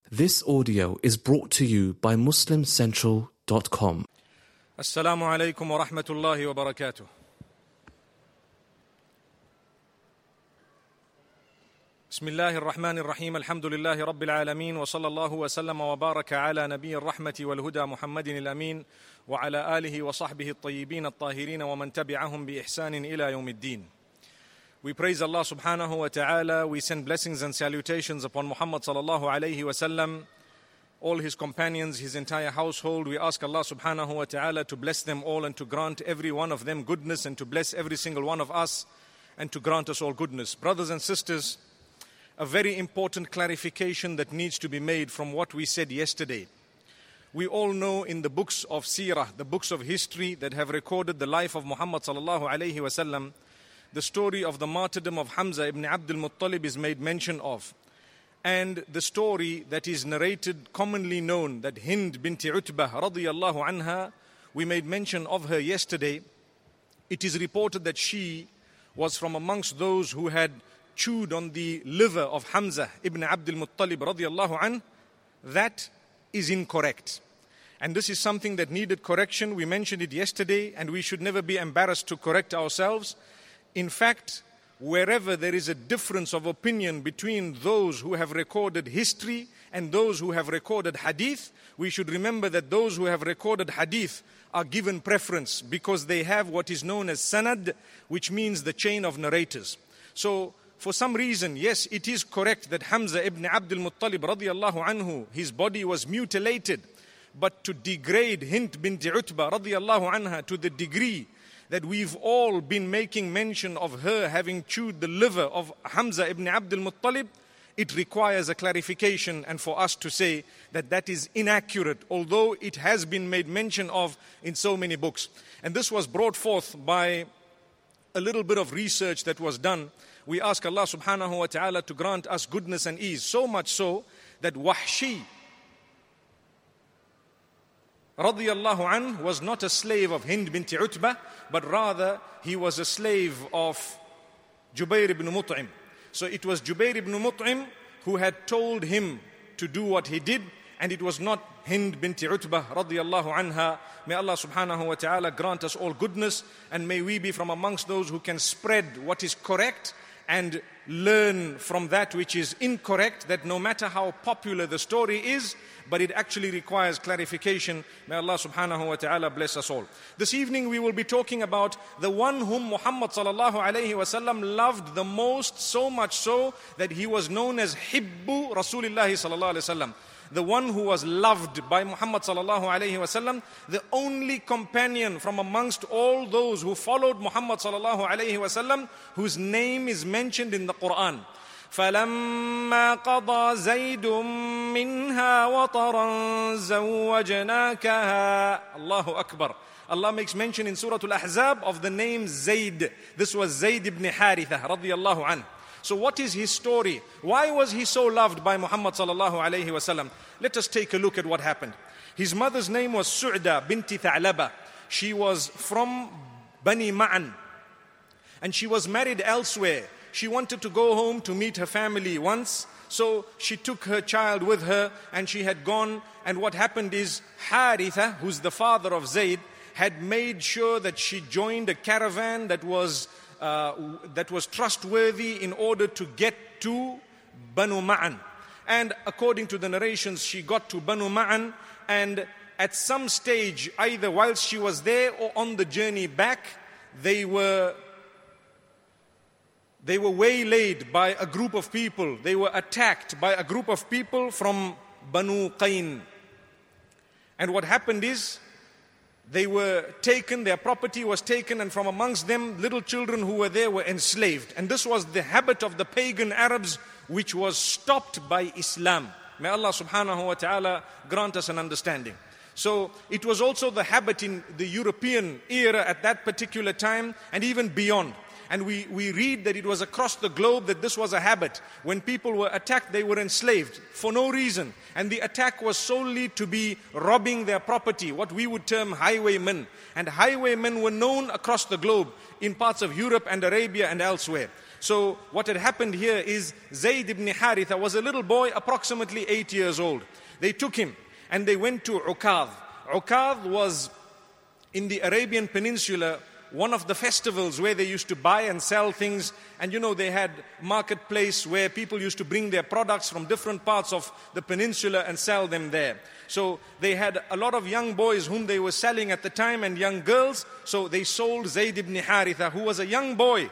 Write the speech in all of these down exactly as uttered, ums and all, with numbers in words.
This audio is brought to you by Muslim Central dot com. Assalamu alaikum wa rahmatullahi wa barakatuh. Bismillahir Rahmanir Rahim. Alhamdulillahi Rabbil Alameen. Wa sallallahu wa sallama wa baraka ala nabiyyir rahmati wal huda Muhammadin al-Amin. Wa ala alihi wa sahbihi at-tayyibin at-tahirin wa man tabi'ahum bi ihsanin ila yawmiddin. We praise Allah subhanahu wa ta'ala. We send blessings and salutations upon Muhammad sallallahu alayhi wa sallam, all his companions, his entire household. We ask Allah subhanahu wa ta'ala to bless them all and to grant every one of them goodness and to bless every single one of us and to grant us all goodness. Brothers and sisters, a very important clarification that needs to be made from what we said yesterday. We all know in the books of seerah, the books of history that have recorded the life of Muhammad sallallahu alayhi wa sallam, the story of the martyrdom of Hamza ibn Abdul Muttalib is made mention of. And the story that is narrated, commonly known, that Hind binti Utbah radiyallahu anha, we made mention of her yesterday. It is reported that she was from amongst those who had chewed on the liver of Hamza ibn Abdul Muttalib radiyallahu anh. That is incorrect. And this is something that needed correction. We mentioned it yesterday, and we should never be embarrassed to correct ourselves. In fact, wherever there is a difference of opinion between those who have recorded history and those who have recorded hadith, we should remember that those who have recorded hadith are given preference because they have what is known as sanad, which means the chain of narrators. So, for some reason, yes, it is correct that Hamza ibn Abdul Muttalib radiyallahu anhu, his body was mutilated, but to degrade Hind binti Utbah radiyallahu anha to the degree that we've all been making mention of her having chewed the liver of Hamza ibn Abdul Muttalib, it requires a clarification and for us to say that that is inaccurate, although it has been made mention of in so many books. And this was brought forth by a little bit of research that was done. We ask Allah subhanahu wa ta'ala to grant us goodness and ease, so much so that Wahshi radiyallahu anh was not a slave of Hind binti Utbah, but rather he was a slave of Jubair ibn Mut'im. So it was Jubair ibn Mut'im who had told him to do what he did, and it was not Hind binti Utbah radiyallahu anha. May Allah subhanahu wa ta'ala grant us all goodness, and may we be from amongst those who can spread what is correct and learn from that which is incorrect, that no matter how popular the story is, but it actually requires clarification. May Allah subhanahu wa ta'ala bless us all. This evening we will be talking about the one whom Muhammad sallallahu alayhi wa sallam loved the most, so much so that he was known as Hibbu Rasulillahi sallallahu alayhi wa sallam. The one who was loved by Muhammad sallallahu alayhi wa sallam, the only companion from amongst all those who followed Muhammad sallallahu alayhi wa sallam, whose name is mentioned in the Quran. فَلَمَّا قَضَى زَيْدٌ مِّنْهَا وَطَرًا زَوَّجْنَاكَهَا. Allahu Akbar. Allah makes mention in Surah Al-Ahzab of the name Zayd. This was Zayd ibn Haritha radiyallahu anhu. So what is his story? Why was he so loved by Muhammad sallallahu alayhi wa sallam? Let us take a look at what happened. His mother's name was Su'da binti Tha'laba. She was from Bani Ma'an, and she was married elsewhere. She wanted to go home to meet her family once, so she took her child with her, and she had gone. And what happened is Haritha, who's the father of Zayd, had made sure that she joined a caravan that was Uh, that was trustworthy in order to get to Banu Ma'an. And according to the narrations, she got to Banu Ma'an, and at some stage, either whilst she was there or on the journey back, they were they were waylaid by a group of people. They were attacked by a group of people from Banu Qayn. And what happened is, they were taken, their property was taken, and from amongst them, little children who were there were enslaved. And this was the habit of the pagan Arabs, which was stopped by Islam. May Allah subhanahu wa ta'ala grant us an understanding. So it was also the habit in the European era at that particular time, and even beyond. And we, we read that it was across the globe that this was a habit. When people were attacked, they were enslaved for no reason. And the attack was solely to be robbing their property, what we would term highwaymen. And highwaymen were known across the globe in parts of Europe and Arabia and elsewhere. So what had happened here is Zayd ibn Haritha was a little boy, approximately eight years old. They took him and they went to Ukadh. Ukadh was in the Arabian Peninsula, one of the festivals where they used to buy and sell things. And you know, they had marketplace where people used to bring their products from different parts of the peninsula and sell them there. So they had a lot of young boys whom they were selling at the time and young girls. So they sold Zayd ibn Haritha, who was a young boy,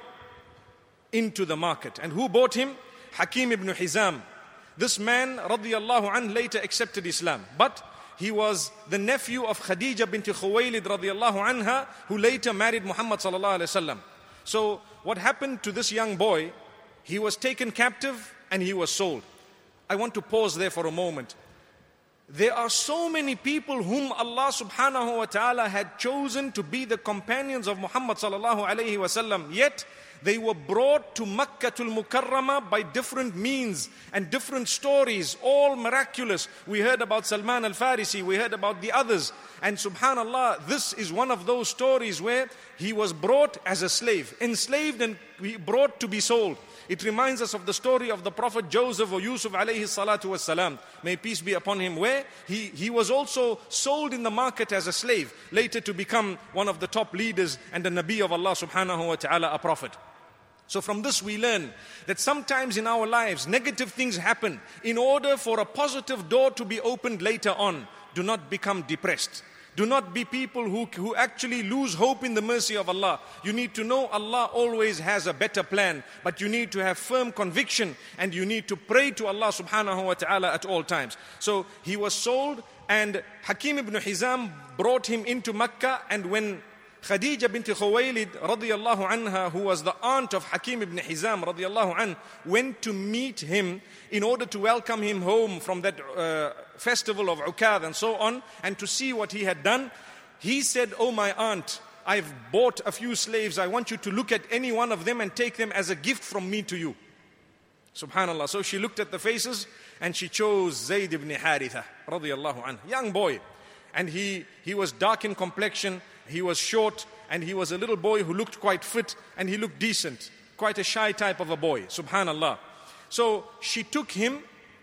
into the market. And who bought him? Hakim ibn Hizam. This man, radiallahu anh, later accepted Islam. But he was the nephew of Khadija bint Khuwaylid radiallahu anha, who later married Muhammad sallallahu alaihi wasallam. So what happened to this young boy? He was taken captive and he was sold. I want to pause there for a moment. There are so many people whom Allah subhanahu wa ta'ala had chosen to be the companions of Muhammad sallallahu alaihi wasallam, yet they were brought to Makkatul Mukarramah by different means and different stories, all miraculous. We heard about Salman al-Farisi, we heard about the others. And subhanallah, this is one of those stories where he was brought as a slave, enslaved and brought to be sold. It reminds us of the story of the Prophet Joseph or Yusuf alayhi salatu wassalam, may peace be upon him, where he, he was also sold in the market as a slave, later to become one of the top leaders and the Nabi of Allah subhanahu wa ta'ala, a prophet. So from this we learn that sometimes in our lives negative things happen. In order for a positive door to be opened later on, do not become depressed. Do not be people who, who actually lose hope in the mercy of Allah. You need to know Allah always has a better plan, but you need to have firm conviction and you need to pray to Allah subhanahu wa ta'ala at all times. So he was sold and Hakim ibn Hizam brought him into Makkah, and when Khadija bint Khuwaylid radiyallahu anha, who was the aunt of Hakim ibn Hizam radiyallahu anh, went to meet him in order to welcome him home from that uh, festival of Ukadh and so on, and to see what he had done. He said, "Oh my aunt, I've bought a few slaves. I want you to look at any one of them and take them as a gift from me to you." Subhanallah. So she looked at the faces and she chose Zayd ibn Haritha radiyallahu anh, young boy. And he, he was dark in complexion, he was short, and he was a little boy who looked quite fit, and he looked decent, quite a shy type of a boy, subhanallah. So she took him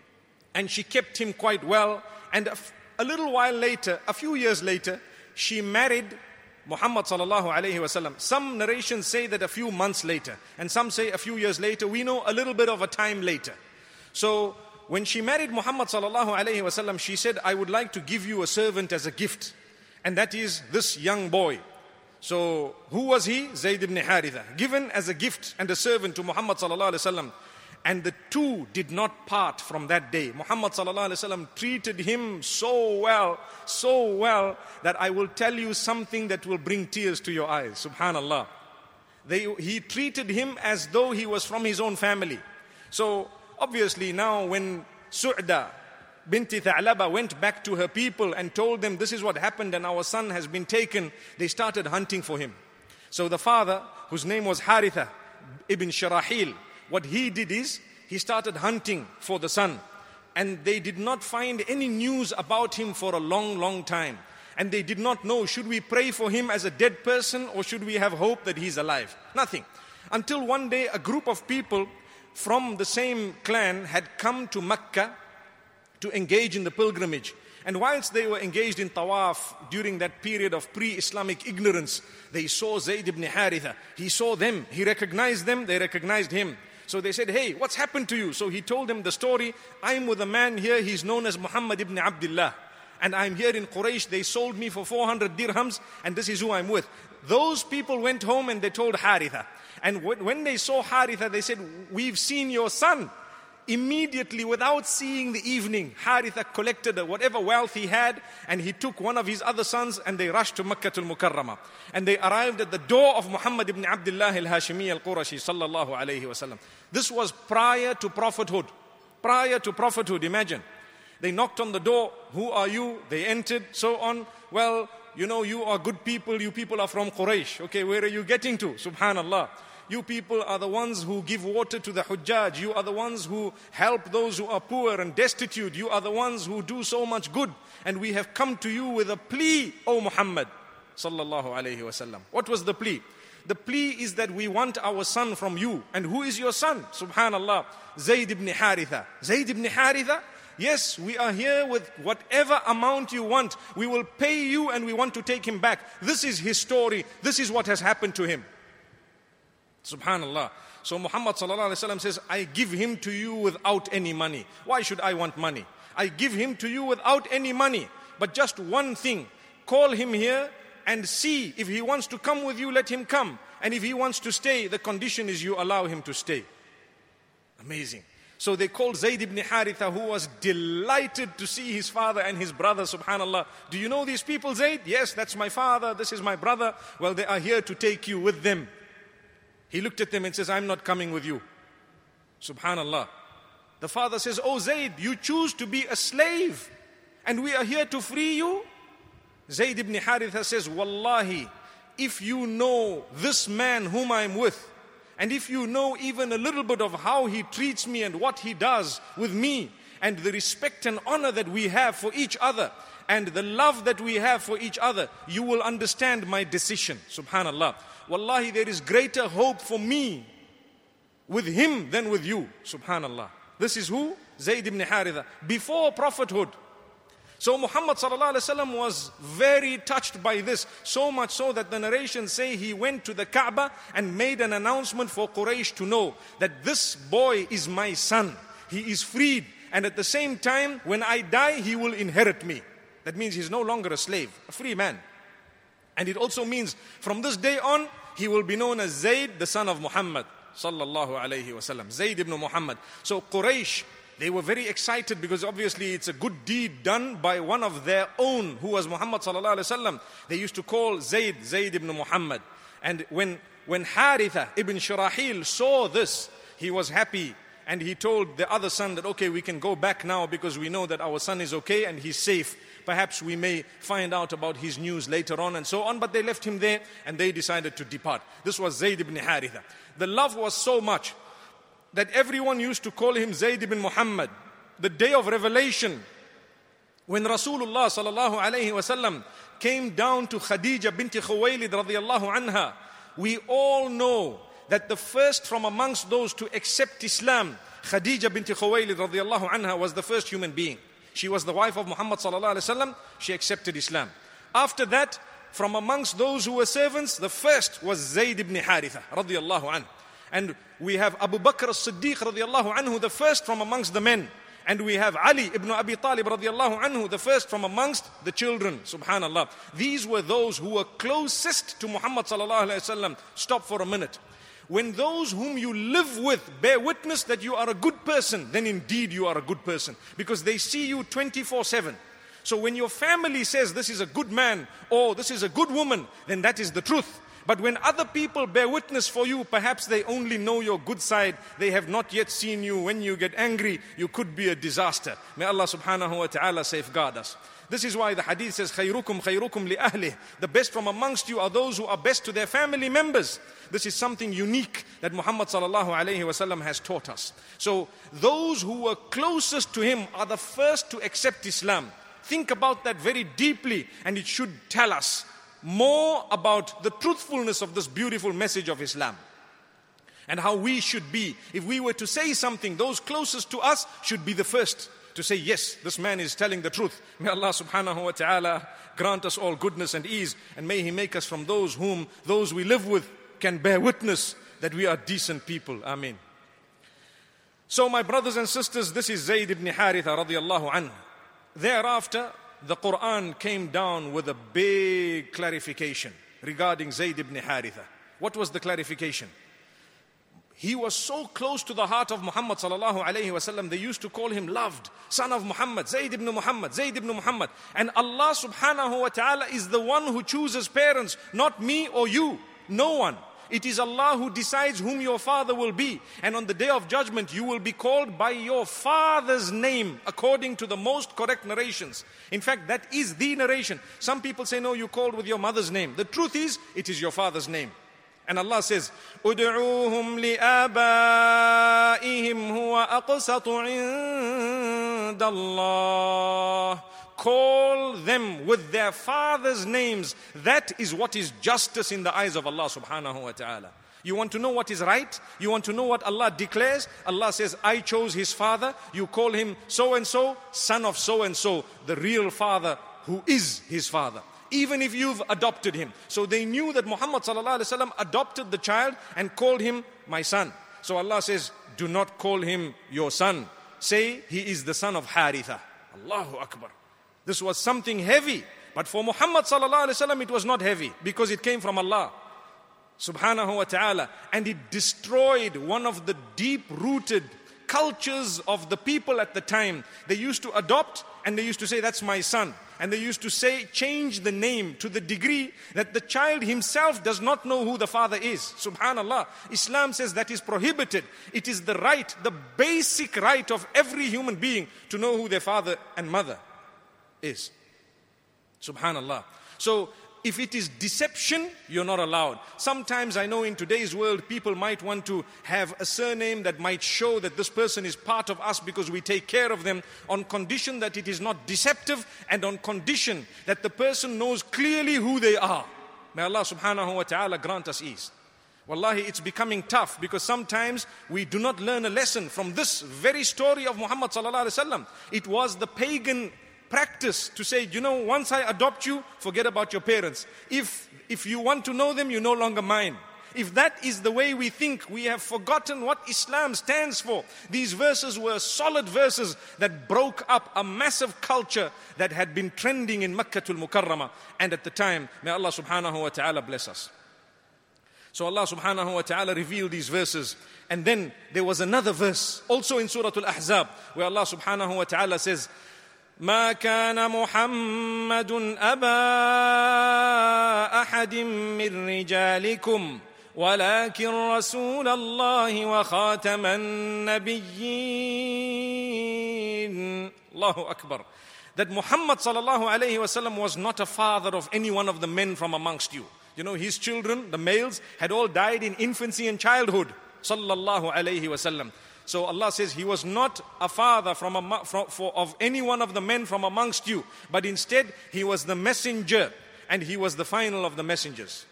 and she kept him quite well, and a, a little while later, a few years later, she married Muhammad sallallahu alayhi wasallam. Some narrations say that a few months later, and some say a few years later. We know a little bit of a time later. So when she married Muhammad sallallahu alayhi wasallam, she said, "I would like to give you a servant as a gift." And that is this young boy. So who was he? Zayd ibn Haritha, given as a gift and a servant to Muhammad sallallahu alaihi wasallam. And the two did not part from that day. Muhammad sallallahu alaihi wasallam treated him so well, so well, that I will tell you something that will bring tears to your eyes. Subhanallah. They, he treated him as though he was from his own family. So obviously now when Su'da Binti Tha'laba went back to her people and told them, "This is what happened and our son has been taken," they started hunting for him. So the father, whose name was Haritha ibn Sharahil, what he did is, he started hunting for the son. And they did not find any news about him for a long, long time. And they did not know, should we pray for him as a dead person or should we have hope that he's alive? Nothing. Until one day a group of people from the same clan had come to Makkah to engage in the pilgrimage. And whilst they were engaged in tawaf during that period of pre-Islamic ignorance, they saw Zayd ibn Haritha. He saw them, he recognized them, they recognized him. So they said, "Hey, what's happened to you?" So he told them the story. "I'm with a man here, he's known as Muhammad ibn Abdullah. And I'm here in Quraysh, they sold me for four hundred dirhams, and this is who I'm with." Those people went home and they told Haritha. And when they saw Haritha, they said, "We've seen your son." Immediately, without seeing the evening, Haritha collected whatever wealth he had and he took one of his other sons and they rushed to Makkatul Mukarramah. And they arrived at the door of Muhammad ibn Abdullah al-Hashimi al-Qurashi sallallahu alayhi wasallam. This was prior to prophethood. Prior to prophethood, imagine. They knocked on the door. "Who are you?" They entered, so on. "Well, you know, you are good people. You people are from Quraysh. Okay, where are you getting to?" Subhanallah. You people are the ones who give water to the Hujjaj. You are the ones who help those who are poor and destitute. You are the ones who do so much good. And we have come to you with a plea, O Muhammad sallallahu alayhi wasallam. What was the plea? The plea is that we want our son from you. And who is your son? Subhanallah. Zayd ibn Haritha. Zayd ibn Haritha? Yes, we are here with whatever amount you want. We will pay you and we want to take him back. This is his story. This is what has happened to him. Subhanallah. So Muhammad sallallahu alaihi wasallam says, I give him to you without any money. Why should I want money? I give him to you without any money. But just one thing. Call him here and see if he wants to come with you, let him come. And if he wants to stay, the condition is you allow him to stay. Amazing. So they called Zayd ibn Haritha, who was delighted to see his father and his brother, subhanallah. Do you know these people, Zayd? Yes, that's my father, this is my brother. Well, they are here to take you with them. He looked at them and says, I'm not coming with you. Subhanallah. The father says, oh Zayd, you choose to be a slave and we are here to free you? Zayd ibn Haritha says, Wallahi, if you know this man whom I am with, and if you know even a little bit of how he treats me and what he does with me, and the respect and honor that we have for each other, and the love that we have for each other, you will understand my decision. Subhanallah. Wallahi, there is greater hope for me with him than with you. Subhanallah. This is who? Zayd ibn Haritha. Before prophethood. So Muhammad sallallahu alaihi wasallam was very touched by this, so much so that the narrations say he went to the Kaaba and made an announcement for Quraysh to know that this boy is my son. He is freed, and at the same time, when I die, he will inherit me. That means he's no longer a slave, a free man. And it also means from this day on, he will be known as Zayd, the son of Muhammad sallallahu alaihi wasallam. Zayd ibn Muhammad. So Quraysh, they were very excited because obviously it's a good deed done by one of their own, who was Muhammad sallallahu alaihi wasallam. They used to call Zayd, Zayd ibn Muhammad. And when, when Haritha ibn Shirahil saw this, he was happy. And he told the other son that, okay, we can go back now because we know that our son is okay and he's safe. Perhaps we may find out about his news later on and so on. But they left him there and they decided to depart. This was Zayd ibn Haritha. The love was so much that everyone used to call him Zayd ibn Muhammad. The day of revelation, when Rasulullah sallallahu alayhi wasallam came down to Khadija binti Khuwaylid radiyallahu anha, we all know that the first from amongst those to accept Islam, Khadija binti Khuwaylid radiyallahu anha, was the first human being. She was the wife of Muhammad sallallahu alayhi wasallam. She accepted Islam. After that, from amongst those who were servants, the first was Zayd ibn Haritha radiyallahu anhu. And we have Abu Bakr as-Siddiq radiyallahu anhu, the first from amongst the men. And we have Ali ibn Abi Talib radiyallahu anhu, the first from amongst the children. Subhanallah. These were those who were closest to Muhammad sallallahu alayhi wasallam. Stop for a minute. When those whom you live with bear witness that you are a good person, then indeed you are a good person. Because they see you twenty-four seven. So when your family says this is a good man or this is a good woman, then that is the truth. But when other people bear witness for you, perhaps they only know your good side. They have not yet seen you. When you get angry, you could be a disaster. May Allah subhanahu wa ta'ala safeguard us. This is why the hadith says, خَيْرُكُمْ خَيْرُكُمْ لِأَهْلِهِ. The best from amongst you are those who are best to their family members. This is something unique that Muhammad sallallahu alayhi wasallam has taught us. So those who were closest to him are the first to accept Islam. Think about that very deeply, and it should tell us more about the truthfulness of this beautiful message of Islam and how we should be. If we were to say something, those closest to us should be the first to say, yes, this man is telling the truth. May Allah subhanahu wa ta'ala grant us all goodness and ease, and may He make us from those whom those we live with can bear witness that we are decent people. Ameen. So my brothers and sisters, this is Zayd ibn Haritha radiyallahu anhu. Thereafter, the Quran came down with a big clarification regarding Zayd ibn Haritha. What was the clarification? He was so close to the heart of Muhammad sallallahu alayhi wasallam, they used to call him loved, son of Muhammad, Zayd ibn Muhammad, Zayd ibn Muhammad. And Allah subhanahu wa ta'ala is the one who chooses parents, not me or you, no one. It is Allah who decides whom your father will be. And on the day of judgment, you will be called by your father's name according to the most correct narrations. In fact, that is the narration. Some people say, no, you called with your mother's name. The truth is, it is your father's name. And Allah says, "Ud'uuhum li'abaihim huwa aqsatu 'inda Allah." Call them with their fathers' names. That is what is justice in the eyes of Allah subhanahu wa ta'ala. You want to know what is right? You want to know what Allah declares? Allah says, I chose his father. You call him so-and-so, son of so-and-so, the real father who is his father. Even if you've adopted him. So they knew that Muhammad sallallahu alaihi wasallam adopted the child and called him my son. So Allah says, do not call him your son. Say he is the son of Haritha. Allahu Akbar. This was something heavy. But for Muhammad sallallahu alaihi wasallam, it was not heavy because it came from Allah subhanahu wa ta'ala. And it destroyed one of the deep-rooted cultures of the people at the time. They used to adopt and they used to say, that's my son. And they used to say, change the name to the degree that the child himself does not know who the father is. Subhanallah. Islam says that is prohibited. It is the right, the basic right of every human being to know who their father and mother is. Subhanallah. So, if it is deception, you're not allowed. Sometimes I know in today's world, people might want to have a surname that might show that this person is part of us because we take care of them, on condition that it is not deceptive and on condition that the person knows clearly who they are. May Allah subhanahu wa ta'ala grant us ease. Wallahi, it's becoming tough because sometimes we do not learn a lesson from this very story of Muhammad sallallahu alaihi wasallam. It was the pagan practice to say, you know, once I adopt you, forget about your parents. If, if you want to know them, you're no longer mine. If that is the way we think, we have forgotten what Islam stands for. These verses were solid verses that broke up a massive culture that had been trending in Makkatul Mukarramah. And at the time, may Allah subhanahu wa ta'ala bless us. So Allah subhanahu wa ta'ala revealed these verses. And then there was another verse, also in Surah Al-Ahzab, where Allah subhanahu wa ta'ala says, ما كان محمد أبا أحد من رجالكم ولكن رسول الله وخاتم النبيين. Allahu Akbar. That Muhammad sallallahu alayhi wasallam was not a father of any one of the men from amongst you. You know, his children, the males, had all died in infancy and childhood. Sallallahu alayhi wasallam. So Allah says he was not a father from, a, from for, of any one of the men from amongst you, but instead he was the messenger and he was the final of the messengers.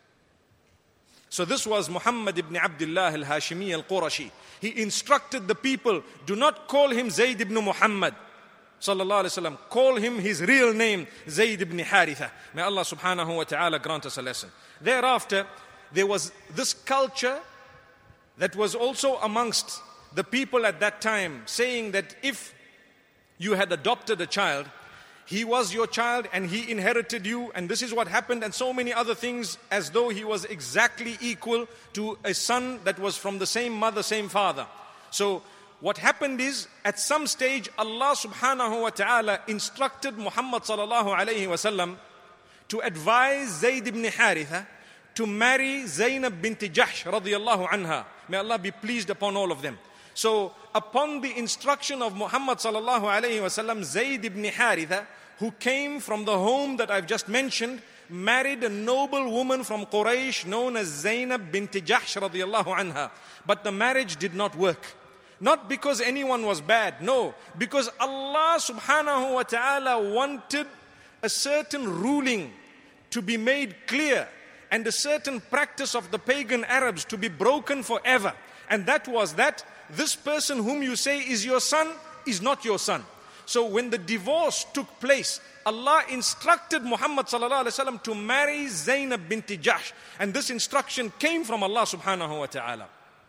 So this was Muhammad ibn Abdullah al-Hashimi al-Qurashi. He instructed the people, do not call him Zayd ibn Muhammad sallallahu alaihi wasallam. Call him his real name, Zayd ibn Haritha. May Allah subhanahu wa ta'ala grant us a lesson. Thereafter, there was this culture that was also amongst the people at that time, saying that if you had adopted a child, he was your child and he inherited you, and this is what happened, and so many other things, as though he was exactly equal to a son that was from the same mother, same father. So what happened is, at some stage, Allah subhanahu wa ta'ala instructed Muhammad sallallahu alayhi wa sallam to advise Zayd ibn Haritha to marry Zainab bint Jahsh radiyallahu anha. May Allah be pleased upon all of them. So, upon the instruction of Muhammad sallallahu alayhi wa sallam, Zayd ibn Haritha, who came from the home that I've just mentioned, married a noble woman from Quraysh known as Zainab bint Jahsh radiyallahu anha. But the marriage did not work. Not because anyone was bad, no. Because Allah subhanahu wa ta'ala wanted a certain ruling to be made clear and a certain practice of the pagan Arabs to be broken forever. And that was that this person whom you say is your son is not your son. So when the divorce took place, Allah instructed Muhammad sallallahu alaihi wasallam to marry Zainab bint Jahsh, and this instruction came from Allah subhanahu wa ta'ala.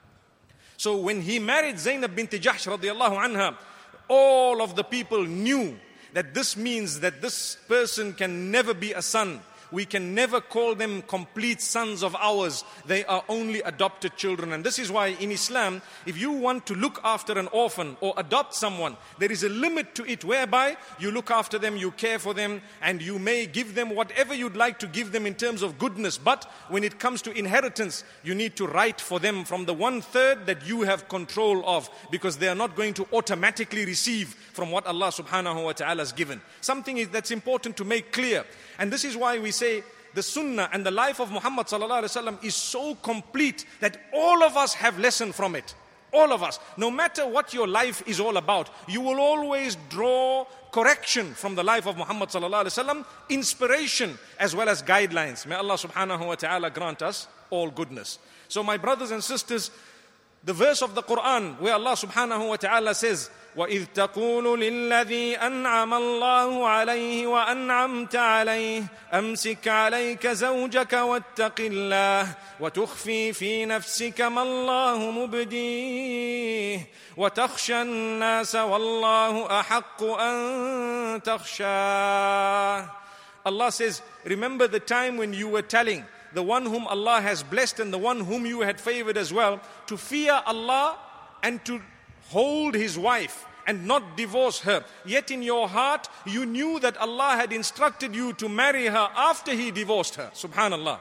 So when he married Zainab bint Jahsh radiyallahu anha, all of the people knew that this means that this person can never be a son. We can never call them complete sons of ours. They are only adopted children. And this is why in Islam, if you want to look after an orphan or adopt someone, there is a limit to it whereby you look after them, you care for them, and you may give them whatever you'd like to give them in terms of goodness. But when it comes to inheritance, you need to write for them from the one third that you have control of, because they are not going to automatically receive from what Allah subhanahu wa ta'ala has given. Something that's important to make clear. And this is why we say the sunnah and the life of Muhammad sallallahu alaihi wasallam is so complete that all of us have lesson from it. All of us. No matter what your life is all about, you will always draw correction from the life of Muhammad sallallahu alaihi wasallam, inspiration as well as guidelines. May Allah subhanahu wa ta'ala grant us all goodness. So my brothers and sisters, the verse of the Quran where Allah subhanahu wa ta'ala says, وَإِذْ تَقُولُ لِلَّذِي أَنْعَمَ اللَّهُ عَلَيْهِ وَأَنْعَمْتَ عَلَيْهِ أَمْسِكْ عَلَيْكَ زَوْجَكَ وَاتَّقِ اللَّهِ وَتُخْفِي فِي نَفْسِكَ مَا اللَّهُ مُبْدِيهِ وَتَخْشَى النَّاسَ وَاللَّهُ أَحَقُّ أَن تَخْشَاهُ. Allah says, remember the time when you were telling the one whom Allah has blessed and the one whom you had favored as well, to fear Allah and to hold his wife and not divorce her. Yet in your heart you knew that Allah had instructed you to marry her after he divorced her. Subhanallah.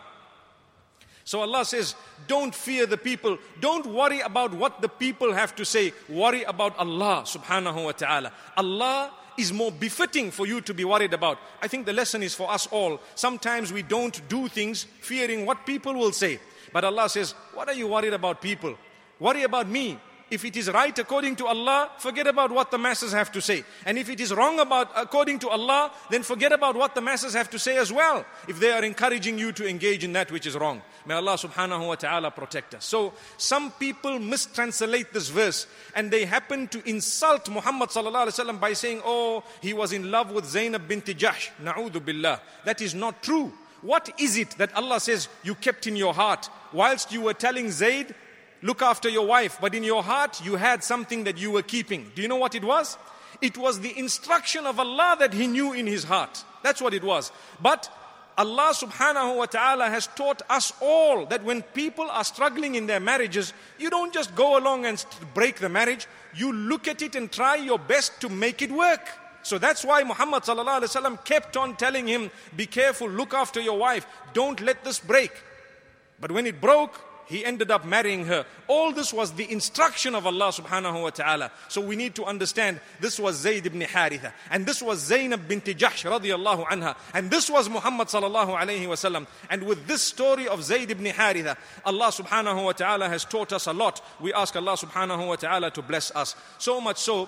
So Allah says, don't fear the people. Don't worry about what the people have to say. Worry about Allah subhanahu wa ta'ala. Allah is more befitting for you to be worried about. I think the lesson is for us all. Sometimes we don't do things fearing what people will say. But Allah says, what are you worried about people? Worry about me. If it is right according to Allah, forget about what the masses have to say. And if it is wrong about according to Allah, then forget about what the masses have to say as well, if they are encouraging you to engage in that which is wrong. May Allah subhanahu wa ta'ala protect us. So some people mistranslate this verse and they happen to insult Muhammad sallallahu alaihi wasallam by saying, oh, he was in love with Zainab bint Jahsh. Na'udhu billah. That is not true. What is it that Allah says you kept in your heart whilst you were telling Zayd, look after your wife, but in your heart you had something that you were keeping? Do you know what it was? It was the instruction of Allah that he knew in his heart. That's what it was. But Allah subhanahu wa ta'ala has taught us all that when people are struggling in their marriages, you don't just go along and break the marriage. You look at it and try your best to make it work. So that's why Muhammad sallallahu alaihi wasallam kept on telling him, be careful, look after your wife, don't let this break. But when it broke, he ended up marrying her. All this was the instruction of Allah subhanahu wa ta'ala. So we need to understand this was Zayd ibn Haritha. And this was Zainab bint Jahsh radiyallahu anha. And this was Muhammad sallallahu alayhi wa sallam. And with this story of Zayd ibn Haritha, Allah subhanahu wa ta'ala has taught us a lot. We ask Allah subhanahu wa ta'ala to bless us. So much so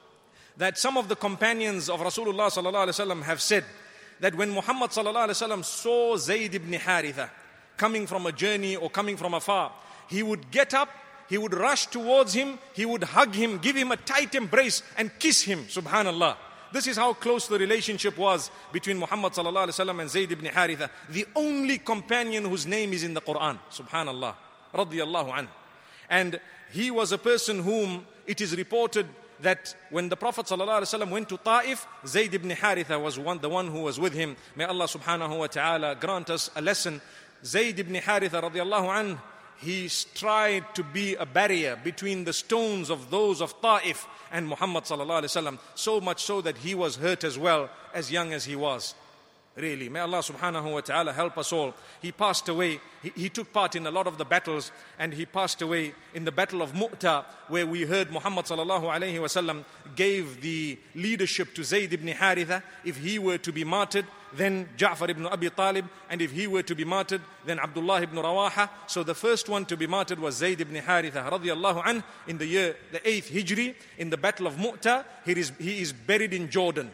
that some of the companions of Rasulullah sallallahu alayhi wa sallam have said that when Muhammad sallallahu alayhi wa sallam saw Zayd ibn Haritha coming from a journey or coming from afar, he would get up, he would rush towards him, he would hug him, give him a tight embrace and kiss him. Subhanallah. This is how close the relationship was between Muhammad sallallahu alaihi wasallam and Zayd ibn Haritha, the only companion whose name is in the Quran. Subhanallah. Radiyallahu anhu. And he was a person whom it is reported that when the Prophet ﷺ went to Ta'if, Zayd ibn Haritha was one, the one who was with him. May Allah subhanahu wa ta'ala grant us a lesson. Zayd ibn Haritha radiallahu anhu, he tried to be a barrier between the stones of those of Ta'if and Muhammad sallallahu alaihi wasallam, so much so that he was hurt as well, as young as he was. Really, may Allah subhanahu wa ta'ala help us all. He passed away, he, he took part in a lot of the battles, and he passed away in the battle of Mu'ta, where we heard Muhammad sallallahu alayhi wasallam gave the leadership to Zayd ibn Haritha. If he were to be martyred, then Ja'far ibn Abi Talib, and if he were to be martyred, then Abdullah ibn Rawaha. So the first one to be martyred was Zayd ibn Haritha radiyallahu anhu in the year, the eighth Hijri, in the battle of Mu'ta. He is, he is buried in Jordan.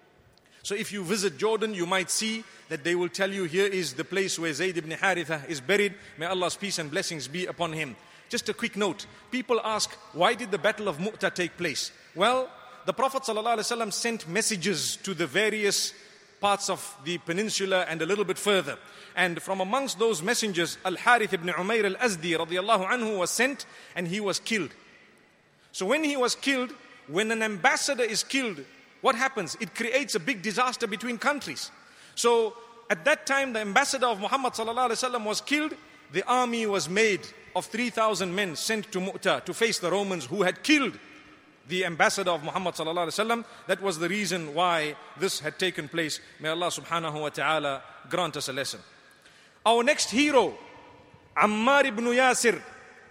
So if you visit Jordan, you might see that they will tell you here is the place where Zayd ibn Haritha is buried. May Allah's peace and blessings be upon him. Just a quick note. People ask, why did the battle of Mu'ta take place? Well, the Prophet ﷺ sent messages to the various parts of the peninsula and a little bit further. And from amongst those messengers, Al-Harith ibn Umayr al-Azdi radiyallahu anhu was sent, and he was killed. So when he was killed, when an ambassador is killed, what happens? It creates a big disaster between countries. So at that time, the ambassador of Muhammad sallallahu alaihi wasallam was killed. The army was made of three thousand men sent to Mu'ta to face the Romans who had killed the ambassador of Muhammad sallallahu alaihi wasallam. That was the reason why this had taken place. May Allah subhanahu wa ta'ala grant us a lesson. Our next hero, Ammar ibn Yasir.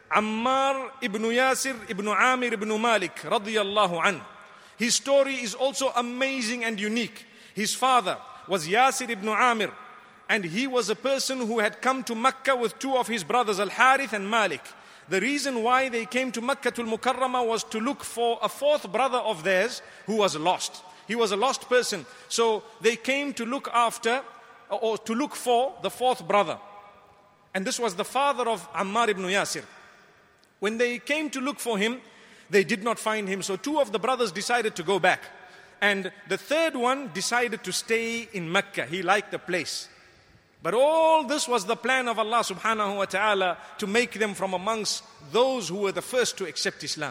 Ammar ibn Yasir ibn Amir ibn Malik radiyallahu anhu. His story is also amazing and unique. His father was Yasir ibn Amir, And he was a person who had come to Mecca with two of his brothers, Al-Harith and Malik. The reason why they came to Makkah al-Mukarramah was to look for a fourth brother of theirs who was lost. He was a lost person. So they came to look after, or to look for the fourth brother. And this was the father of Ammar ibn Yasir. When they came to look for him, they did not find him. So two of the brothers decided to go back. And the third one decided to stay in Mecca. He liked the place. But all this was the plan of Allah subhanahu wa ta'ala to make them from amongst those who were the first to accept Islam.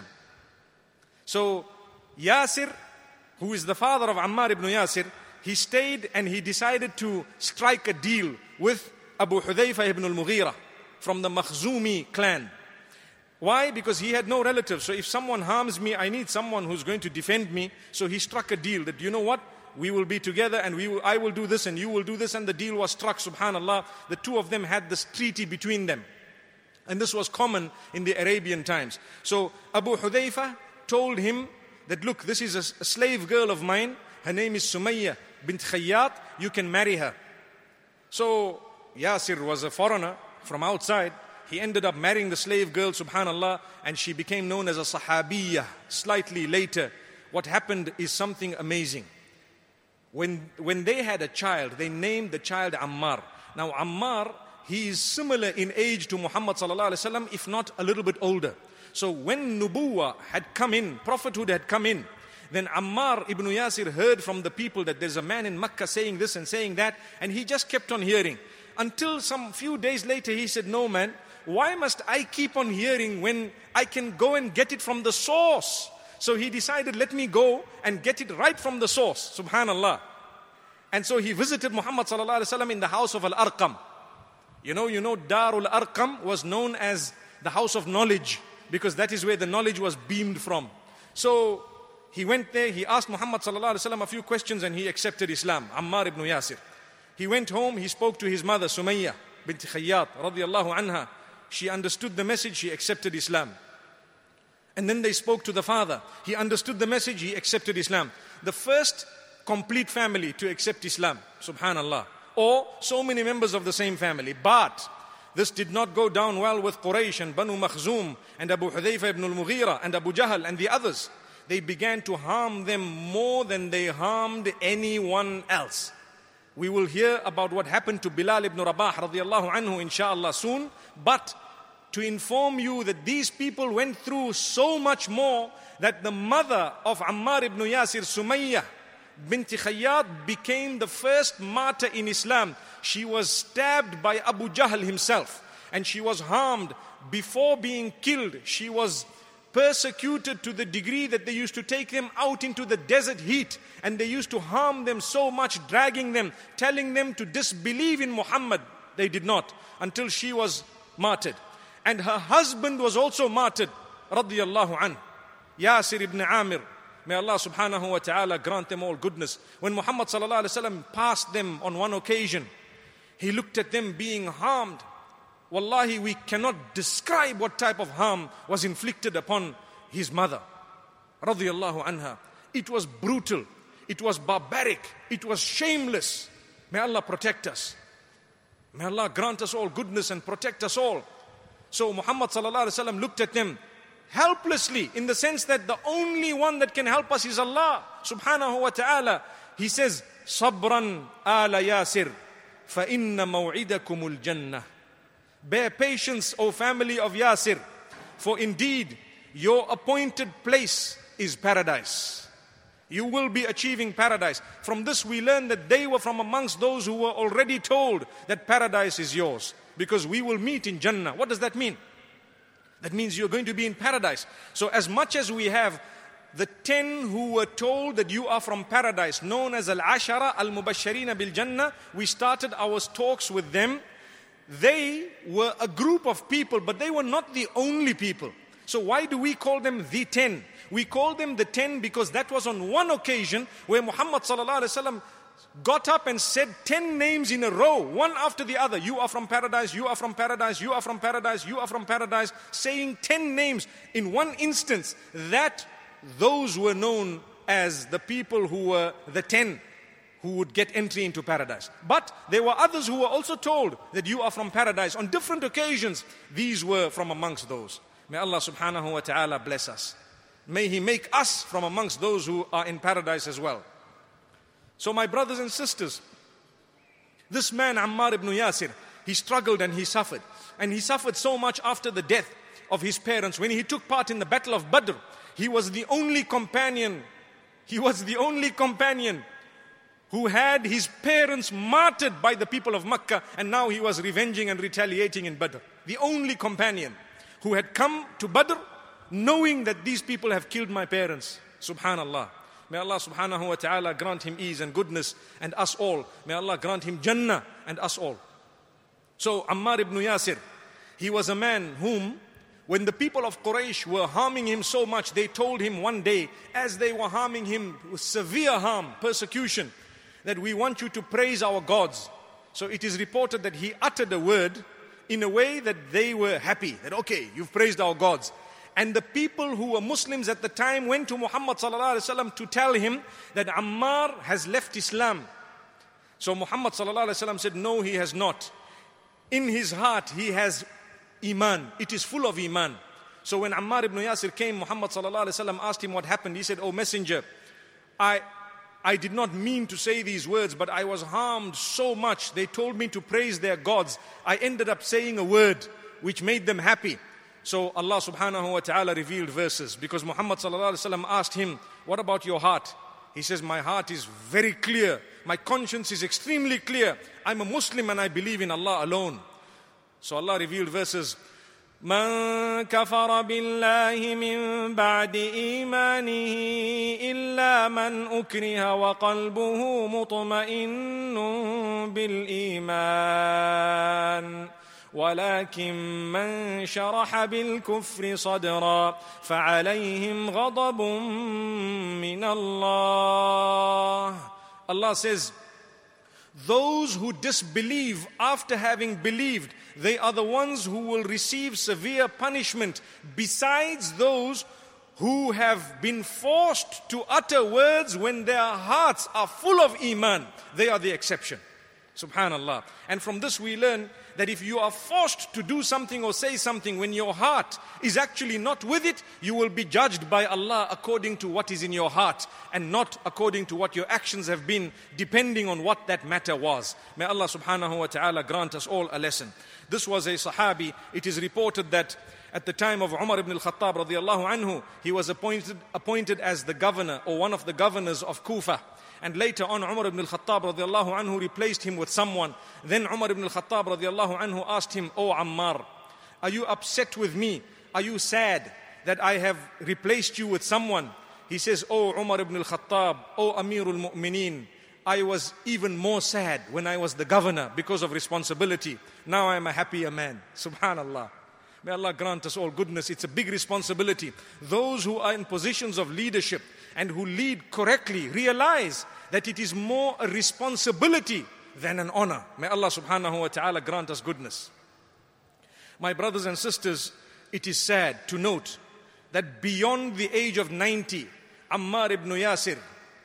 So Yasir, who is the father of Ammar ibn Yasir, he stayed and he decided to strike a deal with Abu Hudhayfa ibn al-Mughira from the Makhzumi clan. Why? Because he had no relatives. So if someone harms me, I need someone who's going to defend me. So he struck a deal that, you know what? We will be together and we will, I will do this and you will do this. And the deal was struck, subhanallah. The two of them had this treaty between them. And this was common in the Arabian times. So Abu Hudhayfa told him that, look, this is a, a slave girl of mine. Her name is Sumayya bint Khayyat. You can marry her. So Yasir was a foreigner from outside. He ended up marrying the slave girl, subhanallah, and she became known as a Sahabiyah. Slightly later, what happened is something amazing. When, when they had a child, they named the child Ammar. Now Ammar, he is similar in age to Muhammad sallallahu alaihi wasallam, if not a little bit older. So when Nubuwah had come in, prophethood had come in, then Ammar ibn Yasir heard from the people that there's a man in Makkah saying this and saying that, and he just kept on hearing. Until some few days later he said, no man, why must I keep on hearing when I can go and get it from the source? So he decided, let me go and get it right from the source, subhanallah. And so he visited Muhammad sallallahu alaihi wasallam in the house of Al-Arqam. You know, you know, Darul Arqam was known as the house of knowledge, because that is where the knowledge was beamed from. So he went there, he asked Muhammad sallallahu alaihi wasallam a few questions and he accepted Islam, Ammar ibn Yasir. He went home, he spoke to his mother, Sumayya bint Khayyat, radiyallahu anha. She understood the message, she accepted Islam. And then they spoke to the father. He understood the message, he accepted Islam. The first complete family to accept Islam, subhanallah. Or so many members of the same family. But this did not go down well with Quraysh and Banu Makhzum and Abu Hudhayfa ibn al-Mughira and Abu Jahl and the others. They began to harm them more than they harmed anyone else. We will hear about what happened to Bilal ibn Rabah radiyallahu anhu inshallah soon. But to inform you that these people went through so much more that the mother of Ammar ibn Yasir, Sumayya bint Khayyat, became the first martyr in Islam. She was stabbed by Abu Jahl himself and she was harmed. Before being killed, she was persecuted to the degree that they used to take them out into the desert heat and they used to harm them so much, dragging them, telling them to disbelieve in Muhammad. They did not, until she was martyred. And her husband was also martyred, radiyallahu anhu, Yasir ibn Amir. May Allah subhanahu wa ta'ala grant them all goodness. When Muhammad sallallahu alaihi wasallam passed them on one occasion, he looked at them being harmed. Wallahi, we cannot describe what type of harm was inflicted upon his mother, radiyallahu anha. It was brutal, it was barbaric, it was shameless. May Allah protect us. May Allah grant us all goodness and protect us all. So Muhammad sallallahu alaihi wasallam looked at them helplessly, in the sense that the only one that can help us is Allah subhanahu wa ta'ala. He says, Sabran ala Yasir, fa inna maw'idakumul jannah. Bear patience, O family of Yasir, for indeed your appointed place is paradise. You will be achieving paradise. From this we learn that they were from amongst those who were already told that paradise is yours, because we will meet in Jannah. What does that mean? That means you're going to be in paradise. So as much as we have the ten who were told that you are from paradise, known as Al-Ashara Al-Mubashsharina Bil-Jannah, we started our talks with them. They were a group of people, but they were not the only people. So why do we call them the ten? We call them the ten because that was on one occasion where Muhammad sallallahu alaihi wasallam got up and said ten names in a row, one after the other. You are from paradise, you are from paradise, you are from paradise, you are from paradise, saying ten names in one instance. That those were known as the people who were the ten. who would get entry into paradise. But there were others who were also told that you are from paradise. On different occasions, these were from amongst those. May Allah subhanahu wa ta'ala bless us. May He make us from amongst those who are in paradise as well. So my brothers and sisters, this man Ammar ibn Yasir, he struggled and he suffered. And he suffered so much after the death of his parents. When he took part in the battle of Badr, he was the only companion, he was the only companion who had his parents martyred by the people of Makkah, and now he was revenging and retaliating in Badr. The only companion who had come to Badr knowing that these people have killed my parents. Subhanallah. May Allah subhanahu wa ta'ala grant him ease and goodness and us all. May Allah grant him Jannah and us all. So Ammar ibn Yasir, he was a man whom, when the people of Quraysh were harming him so much, they told him one day, as they were harming him with severe harm, persecution, that we want you to praise our gods. So it is reported that he uttered a word in a way that they were happy, that okay, you've praised our gods. And the people who were Muslims at the time went to Muhammad sallallahu alaihi wasallam to tell him that Ammar has left Islam. So Muhammad sallallahu alaihi wasallam said, no, he has not. In his heart, he has Iman. It is full of Iman. So when Ammar ibn Yasir came, Muhammad sallallahu alaihi wasallam asked him what happened. He said, oh messenger, I, I did not mean to say these words, but I was harmed so much. They told me to praise their gods. I ended up saying a word which made them happy. So Allah subhanahu wa ta'ala revealed verses, because Muhammad sallallahu alaihi wasallam asked him, what about your heart? He says, my heart is very clear. My conscience is extremely clear. I'm a Muslim and I believe in Allah alone. So Allah revealed verses, من كفر بالله من بعد إيمانه إلا من أكره وقلبه مطمئن بالإيمان ولكن من شرح بالكفر صدرا فعليهم غضب من الله. Allah says, those who disbelieve after having believed, they are the ones who will receive severe punishment, besides those who have been forced to utter words when their hearts are full of Iman. They are the exception. Subhanallah. And from this we learn that if you are forced to do something or say something when your heart is actually not with it, you will be judged by Allah according to what is in your heart and not according to what your actions have been, depending on what that matter was. May Allah subhanahu wa ta'ala grant us all a lesson. This was a Sahabi. It is reported that at the time of Umar ibn al-Khattab radiallahu anhu, he was appointed, appointed as the governor or one of the governors of Kufa. And later on, Umar ibn al-Khattab radiallahu anhu replaced him with someone. Then Umar ibn al-Khattab radiallahu anhu asked him, "O Ammar, are you upset with me? Are you sad that I have replaced you with someone?" He says, "O Umar ibn al-Khattab, O Amirul Mu'mineen, I was even more sad when I was the governor because of responsibility. Now I am a happier man." Subhanallah. May Allah grant us all goodness. It's a big responsibility. Those who are in positions of leadership and who lead correctly realize that it is more a responsibility than an honor. May Allah subhanahu wa ta'ala grant us goodness. My brothers and sisters, it is sad to note that beyond the age of ninety, Ammar ibn Yasir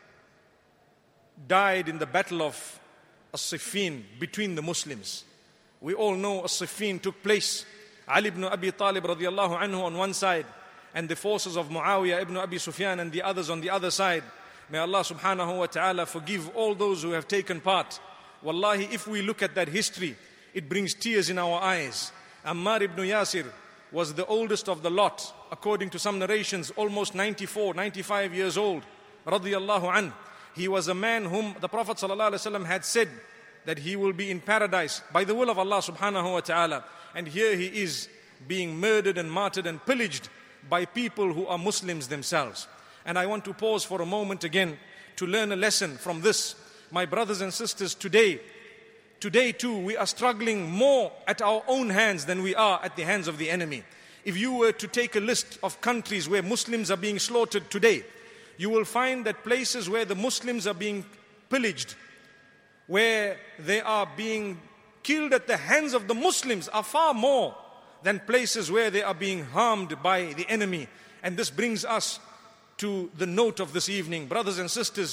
died in the battle of As-Siffin between the Muslims. We all know As-Siffin took place. Ali ibn Abi Talib radiallahu anhu on one side, and the forces of Muawiyah ibn Abi Sufyan and the others on the other side. May Allah subhanahu wa ta'ala forgive all those who have taken part. Wallahi, if we look at that history, it brings tears in our eyes. Ammar ibn Yasir was the oldest of the lot, according to some narrations, almost ninety-four, ninety-five years old, radiyallahu anhu. He was a man whom the Prophet sallallahu alaihi wasallam had said that he will be in paradise by the will of Allah subhanahu wa ta'ala. And here he is being murdered and martyred and pillaged by people who are Muslims themselves. And I want to pause for a moment again to learn a lesson from this. My brothers and sisters, today, today too, we are struggling more at our own hands than we are at the hands of the enemy. If you were to take a list of countries where Muslims are being slaughtered today, you will find that places where the Muslims are being pillaged, where they are being killed at the hands of the Muslims, are far more than places where they are being harmed by the enemy. And this brings us to the note of this evening. Brothers and sisters,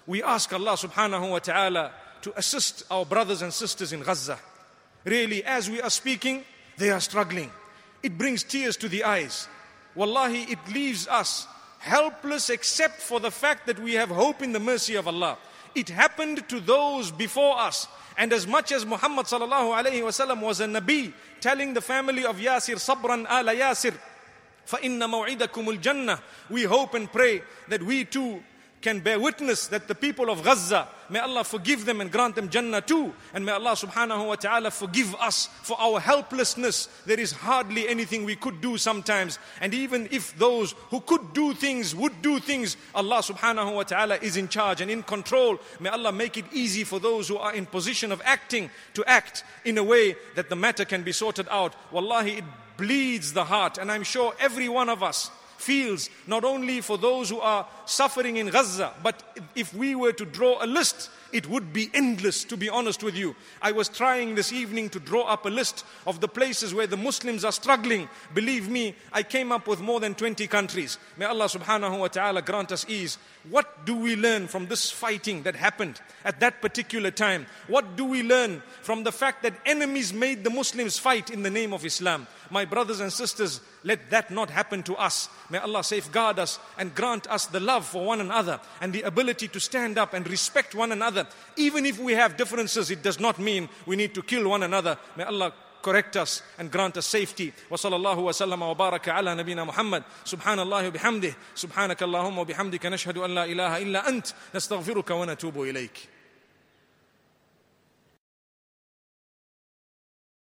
we ask Allah subhanahu wa ta'ala to assist our brothers and sisters in Gaza. Really, as we are speaking, they are struggling. It brings tears to the eyes. Wallahi, it leaves us helpless except for the fact that we have hope in the mercy of Allah. It happened to those before us. And as much as Muhammad sallallahu alayhi wa sallam was a Nabi, telling the family of Yasir, Sabran ala Yasir, فَإِنَّ مَوْعِدَكُمُ الْجَنَّةِ, we hope and pray that we too can bear witness that the people of Gaza, may Allah forgive them and grant them Jannah too. And may Allah subhanahu wa ta'ala forgive us for our helplessness. There is hardly anything we could do sometimes. And even if those who could do things would do things, Allah subhanahu wa ta'ala is in charge and in control. May Allah make it easy for those who are in position of acting to act in a way that the matter can be sorted out. Wallahi, it bleeds the heart. And I'm sure every one of us feels, not only for those who are suffering in Gaza, but if we were to draw a list, it would be endless, to be honest with you. I was trying this evening to draw up a list of the places where the Muslims are struggling. Believe me, I came up with more than twenty countries. May Allah subhanahu wa ta'ala grant us ease. What do we learn from this fighting that happened at that particular time? What do we learn from the fact that enemies made the Muslims fight in the name of Islam? My brothers and sisters, let that not happen to us. May Allah safeguard us and grant us the love for one another and the ability to stand up and respect one another. Even if we have differences, it does not mean we need to kill one another. May Allah correct us and grant us safety. Wa sallallahu wa sallama wa baraka ala nabina Muhammad. Subhanallahi wa bihamdih. Subhanakallahumma wa bihamdika nashhadu an la ilaha illa ant. Nastaghfiruka wa natubu ilayk.